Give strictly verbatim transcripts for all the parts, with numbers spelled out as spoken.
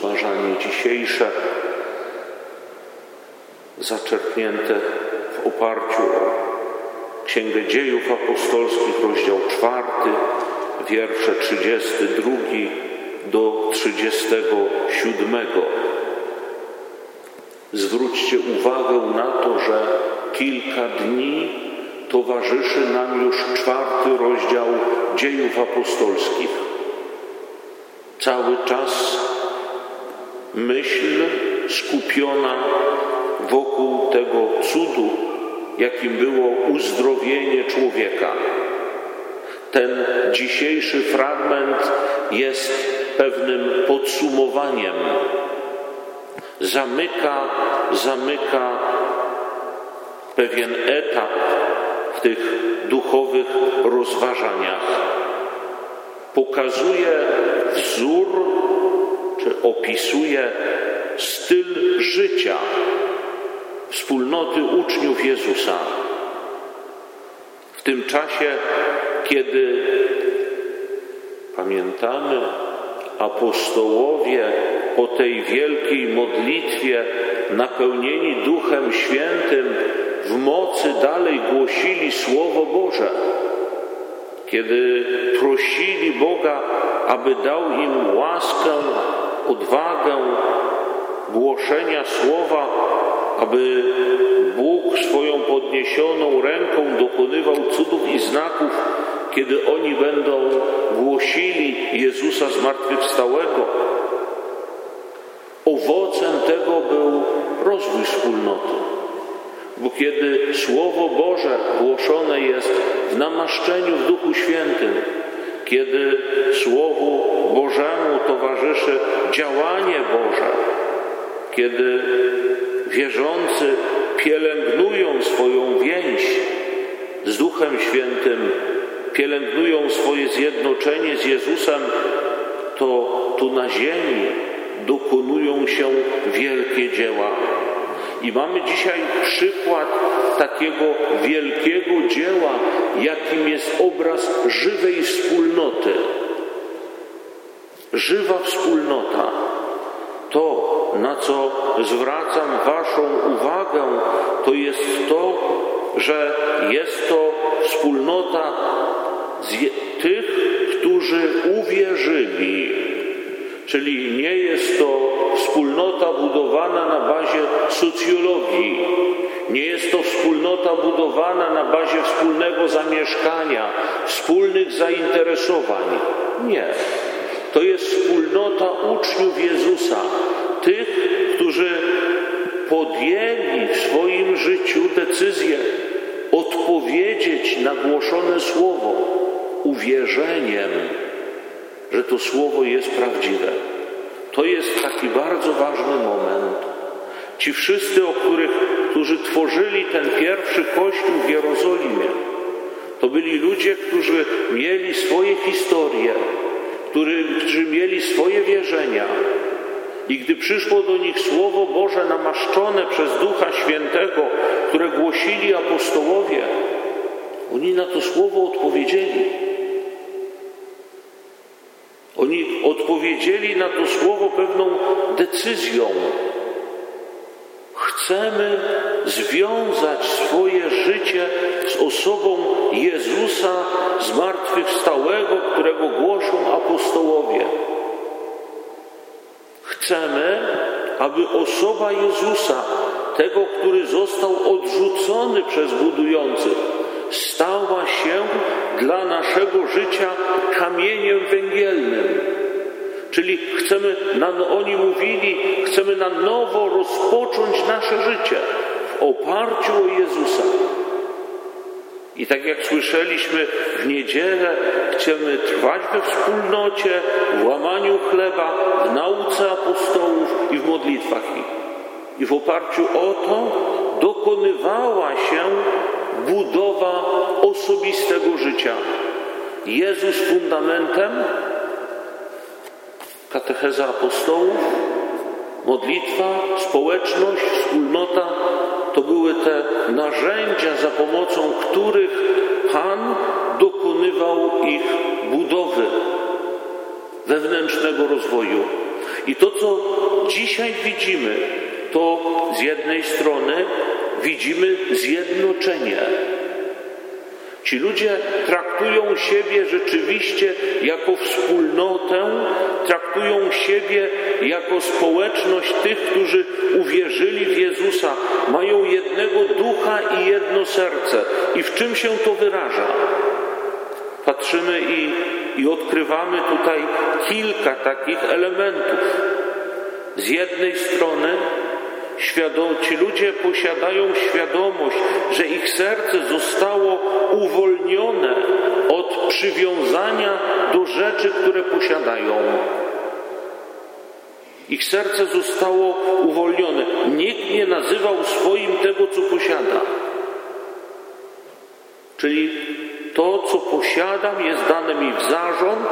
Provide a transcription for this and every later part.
rozważanie dzisiejsze, zaczerpnięte w oparciu o Księgę Dziejów Apostolskich, rozdział czwarty, wiersze trzydziesty drugi do trzydziestego siódmego. Zwróćcie uwagę na to, że kilka dni towarzyszy nam już czwarty rozdział Dziejów Apostolskich. Cały czas myśl skupiona wokół tego cudu, jakim było uzdrowienie człowieka. Ten dzisiejszy fragment jest pewnym podsumowaniem. Zamyka, zamyka pewien etap w tych duchowych rozważaniach. Pokazuje wzór, czy opisuje styl życia wspólnoty uczniów Jezusa. W tym czasie, kiedy pamiętamy, apostołowie po tej wielkiej modlitwie, napełnieni Duchem Świętym, w mocy dalej głosili Słowo Boże. Kiedy prosili Boga, aby dał im łaskę, odwagę głoszenia Słowa, aby Bóg swoją podniesioną ręką dokonywał cudów i znaków, kiedy oni będą głosili Jezusa zmartwychwstałego. Owocem tego był rozwój wspólnoty. Bo kiedy Słowo Boże głoszone jest w namaszczeniu w Duchu Świętym, kiedy Słowu Bożemu towarzyszy działanie Boże, kiedy wierzący pielęgnują swoją więź z Duchem Świętym, pielęgnują swoje zjednoczenie z Jezusem, to tu na ziemi dokonują się wielkie dzieła. I mamy dzisiaj przykład takiego wielkiego dzieła, jakim jest obraz żywej wspólnoty. Żywa wspólnota. To, na co zwracam waszą uwagę, to jest to, że jest to wspólnota tych, którzy uwierzyli. Czyli nie jest to wspólnota budowana na bazie socjologii. Nie jest to wspólnota budowana na bazie wspólnego zamieszkania, wspólnych zainteresowań. Nie. To jest wspólnota uczniów Jezusa. Tych, którzy podjęli w swoim życiu decyzję odpowiedzieć na głoszone słowo uwierzeniem, że to słowo jest prawdziwe. To jest taki bardzo ważny moment. Ci wszyscy, o których, którzy tworzyli ten pierwszy kościół w Jerozolimie, to byli ludzie, którzy mieli swoje historie, którzy, którzy mieli swoje wierzenia. I gdy przyszło do nich Słowo Boże namaszczone przez Ducha Świętego, które głosili apostołowie, oni na to słowo odpowiedzieli. Oni odpowiedzieli na to słowo pewną decyzją. Chcemy związać swoje życie z osobą Jezusa zmartwychwstałego, którego głoszą apostołowie. Chcemy, aby osoba Jezusa, tego, który został odrzucony przez budujących, stała się dla naszego życia kamieniem węgielnym. Czyli chcemy, oni mówili, chcemy na nowo rozpocząć nasze życie w oparciu o Jezusa. I tak jak słyszeliśmy w niedzielę, chcemy trwać we wspólnocie, w łamaniu chleba, w nauce apostołów i w modlitwach ich. I w oparciu o to dokonywała się budowa osobistego życia. Jezus fundamentem, katecheza apostołów, modlitwa, społeczność, wspólnota to były te narzędzia, za pomocą których Pan dokonywał ich budowy, wewnętrznego rozwoju. I to, co dzisiaj widzimy, to z jednej strony widzimy zjednoczenie. Ci ludzie traktują siebie rzeczywiście jako wspólnotę, traktują siebie jako społeczność tych, którzy uwierzyli w Jezusa, mają jednego ducha i jedno serce. I w czym się to wyraża? Patrzymy i, i odkrywamy tutaj kilka takich elementów. Z jednej strony ci ludzie posiadają świadomość, że ich serce zostało uwolnione od przywiązania do rzeczy, które posiadają. Ich serce zostało uwolnione. Nikt nie nazywał swoim tego, co posiada. Czyli to, co posiadam, jest dane mi w zarząd.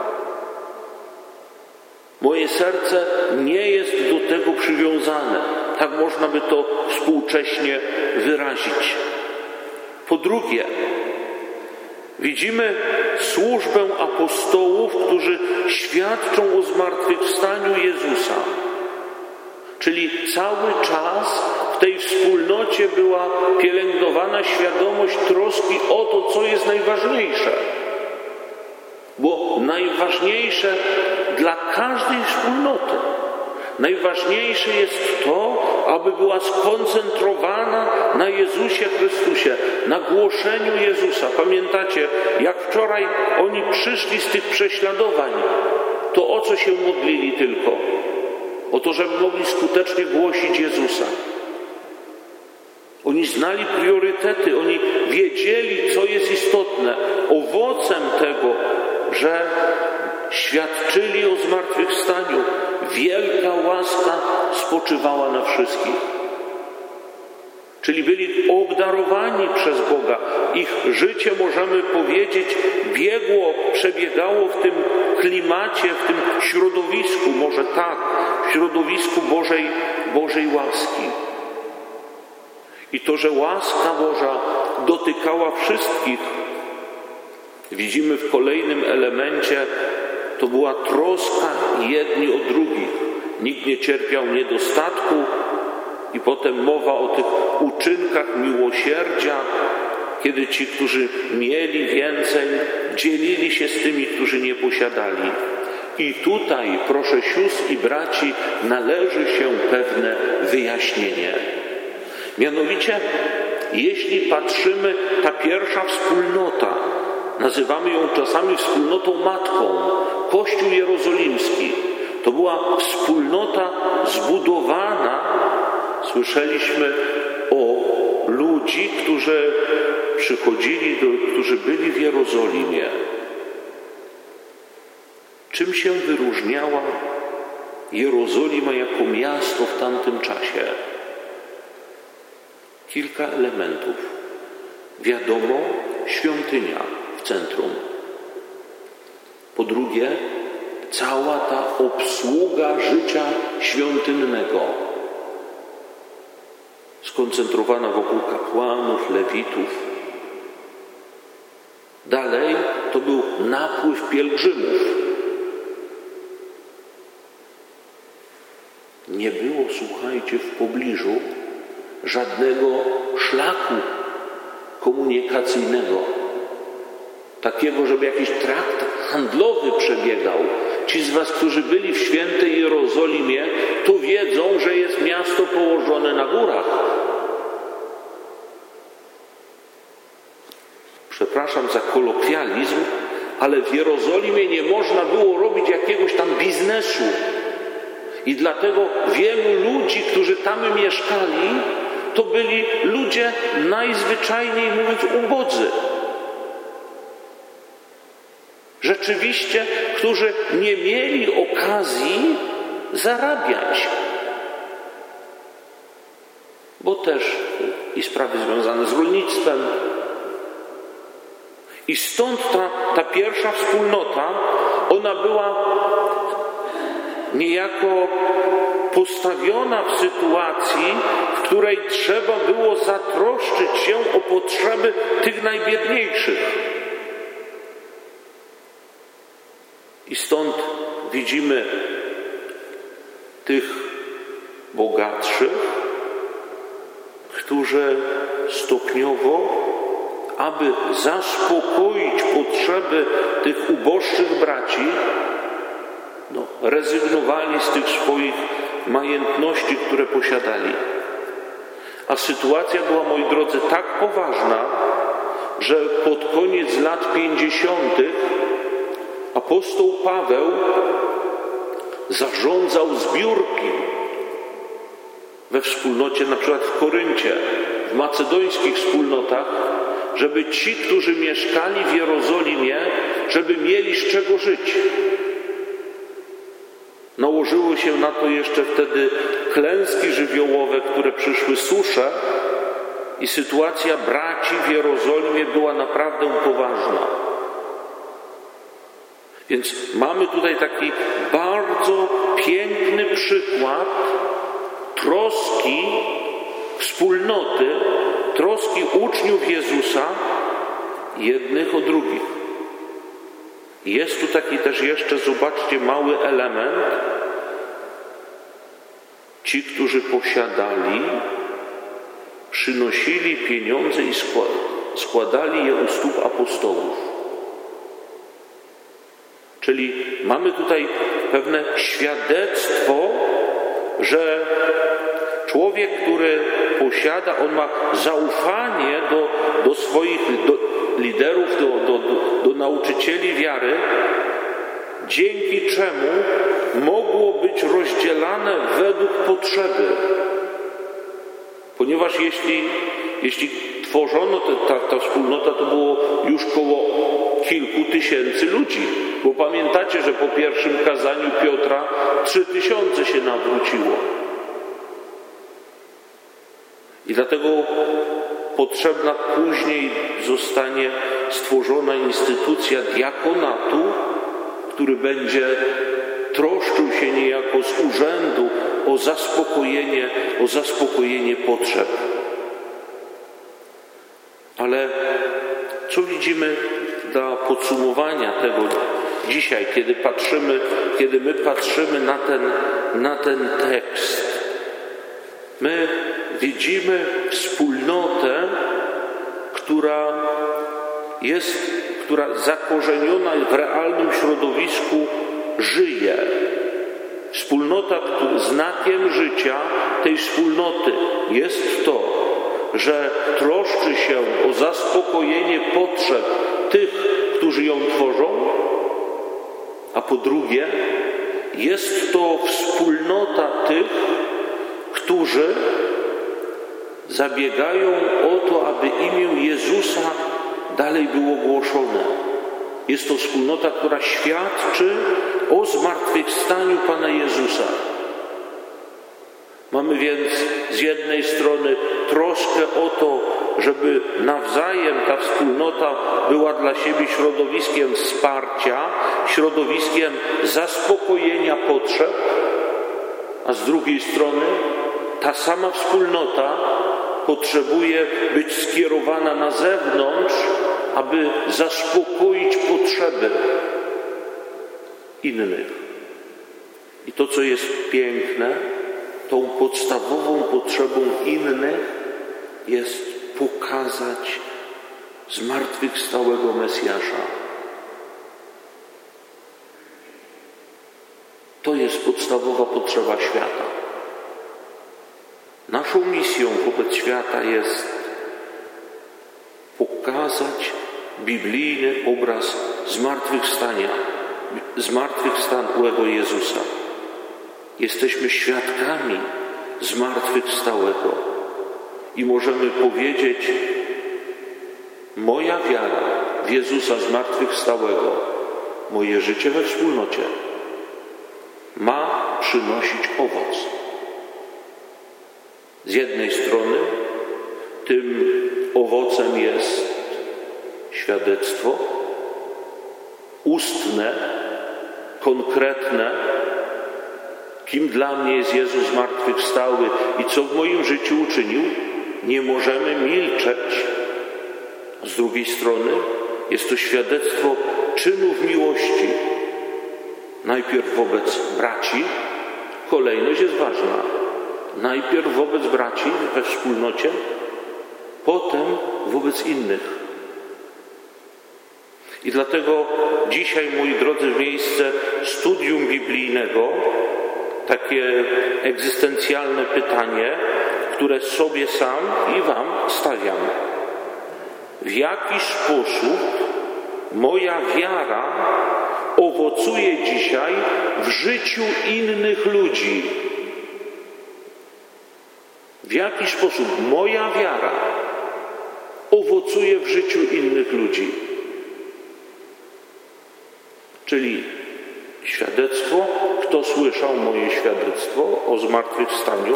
Moje serce nie jest do tego przywiązane. Tak można by to współcześnie wyrazić. Po drugie, widzimy służbę apostołów, którzy świadczą o zmartwychwstaniu Jezusa. Czyli cały czas w tej wspólnocie była pielęgnowana świadomość troski o to, co jest najważniejsze. Bo najważniejsze dla każdej wspólnoty, najważniejsze jest to, aby była skoncentrowana na Jezusie Chrystusie, na głoszeniu Jezusa. Pamiętacie, jak wczoraj oni przyszli z tych prześladowań, to o co się modlili tylko? O to, żeby mogli skutecznie głosić Jezusa. Oni znali priorytety, oni wiedzieli, co jest istotne. Owocem tego, że świadczyli o zmartwychwstaniu, wielka łaska spoczywała na wszystkich. Czyli byli obdarowani przez Boga. Ich życie, możemy powiedzieć, biegło, przebiegało w tym klimacie, w tym środowisku, może tak, w środowisku Bożej, Bożej łaski. I to, że łaska Boża dotykała wszystkich, widzimy w kolejnym elemencie, to była troska jedni o drugich. Nikt nie cierpiał niedostatku i potem mowa o tych uczynkach miłosierdzia, kiedy ci, którzy mieli więcej, dzielili się z tymi, którzy nie posiadali. I tutaj, proszę sióstr i braci, należy się pewne wyjaśnienie. Mianowicie, jeśli patrzymy, ta pierwsza wspólnota, nazywamy ją czasami wspólnotą matką, Kościół Jerozolimski, to była wspólnota zbudowana, słyszeliśmy o ludzi, którzy przychodzili, do, którzy byli w Jerozolimie. Czym się wyróżniała Jerozolima jako miasto w tamtym czasie? Kilka elementów. Wiadomo, świątynia w centrum. Po drugie, cała ta obsługa życia świątynnego, skoncentrowana wokół kapłanów, lewitów. Dalej to był napływ pielgrzymów. Nie było, słuchajcie, w pobliżu żadnego szlaku komunikacyjnego, takiego, żeby jakiś trakt handlowy przebiegał. Ci z was, którzy byli w świętej Jerozolimie, to wiedzą, że jest miasto położone na górach. Przepraszam za kolokwializm, ale w Jerozolimie nie można było robić jakiegoś tam biznesu. I dlatego wielu ludzi, którzy tam mieszkali, to byli ludzie najzwyczajniej mówiąc ubodzy. Rzeczywiście, którzy nie mieli okazji zarabiać. Bo też i sprawy związane z rolnictwem. I stąd ta, ta pierwsza wspólnota, ona była niejako postawiona w sytuacji, w której trzeba było zatroszczyć się o potrzeby tych najbiedniejszych. I stąd widzimy tych bogatszych, którzy stopniowo, aby zaspokoić potrzeby tych uboższych braci, no, rezygnowali z tych swoich majątności, które posiadali. A sytuacja była, moi drodzy, tak poważna, że pod koniec lat pięćdziesiątych apostoł Paweł zarządzał zbiórki we wspólnocie, na przykład w Koryncie, w macedońskich wspólnotach, żeby ci, którzy mieszkali w Jerozolimie, żeby mieli z czego żyć. Nałożyły się na to jeszcze wtedy klęski żywiołowe, które przyszły, susze, i sytuacja braci w Jerozolimie była naprawdę poważna. Więc mamy tutaj taki bardzo piękny przykład troski wspólnoty, troski uczniów Jezusa, jednych o drugich. Jest tu taki też jeszcze, zobaczcie, mały element. Ci, którzy posiadali, przynosili pieniądze i składali je u stóp apostołów. Czyli mamy tutaj pewne świadectwo, że człowiek, który posiada, on ma zaufanie do, do swoich do liderów, do, do, do, do nauczycieli wiary, dzięki czemu mogło być rozdzielane według potrzeby. Ponieważ jeśli, jeśli tworzono te, ta, ta wspólnota, to było już koło kilku tysięcy ludzi. Bo pamiętacie, że po pierwszym kazaniu Piotra trzy tysiące się nawróciło. I dlatego potrzebna później zostanie stworzona instytucja diakonatu, który będzie troszczył się niejako z urzędu o zaspokojenie, o zaspokojenie potrzeb. Ale co widzimy dla podsumowania tego dzisiaj, kiedy patrzymy, kiedy my patrzymy na ten, na ten tekst? My widzimy wspólnotę, która jest, która zakorzeniona w realnym środowisku żyje. Wspólnota, znakiem życia tej wspólnoty jest to, że troszczy się o zaspokojenie potrzeb tych, którzy ją tworzą, a po drugie jest to wspólnota tych, którzy zabiegają o to, aby imię Jezusa dalej było głoszone. Jest to wspólnota, która świadczy o zmartwychwstaniu Pana Jezusa. Mamy więc z jednej strony troskę o to, żeby nawzajem ta wspólnota była dla siebie środowiskiem wsparcia, środowiskiem zaspokojenia potrzeb, a z drugiej strony ta sama wspólnota potrzebuje być skierowana na zewnątrz, aby zaspokoić potrzeby innych. I to, co jest piękne, tą podstawową potrzebą innych jest pokazać zmartwychwstałego Mesjasza. To jest podstawowa potrzeba świata. Naszą misją wobec świata jest pokazać biblijny obraz zmartwychwstania, zmartwychwstałego Jezusa. Jesteśmy świadkami zmartwychwstałego i możemy powiedzieć: moja wiara w Jezusa zmartwychwstałego, moje życie we wspólnocie ma przynosić owoc. Z jednej strony tym owocem jest świadectwo ustne, konkretne, kim dla mnie jest Jezus zmartwychwstały i co w moim życiu uczynił. Nie możemy milczeć. Z drugiej strony jest to świadectwo czynów miłości. Najpierw wobec braci, kolejność jest ważna. Najpierw wobec braci we wspólnocie, potem wobec innych. I dlatego dzisiaj, moi drodzy, w miejsce studium biblijnego takie egzystencjalne pytanie, które sobie sam i wam stawiam. W jaki sposób moja wiara owocuje dzisiaj w życiu innych ludzi? W jaki sposób moja wiara owocuje w życiu innych ludzi? Czyli świadectwo, kto słyszał moje świadectwo o zmartwychwstaniu?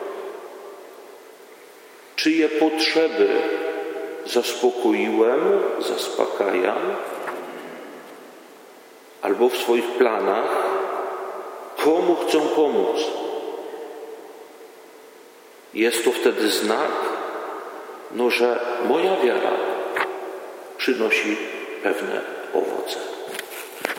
Czyje potrzeby zaspokoiłem, zaspokajam? Albo w swoich planach komu chcę pomóc? Jest to wtedy znak, no, że moja wiara przynosi pewne owoce.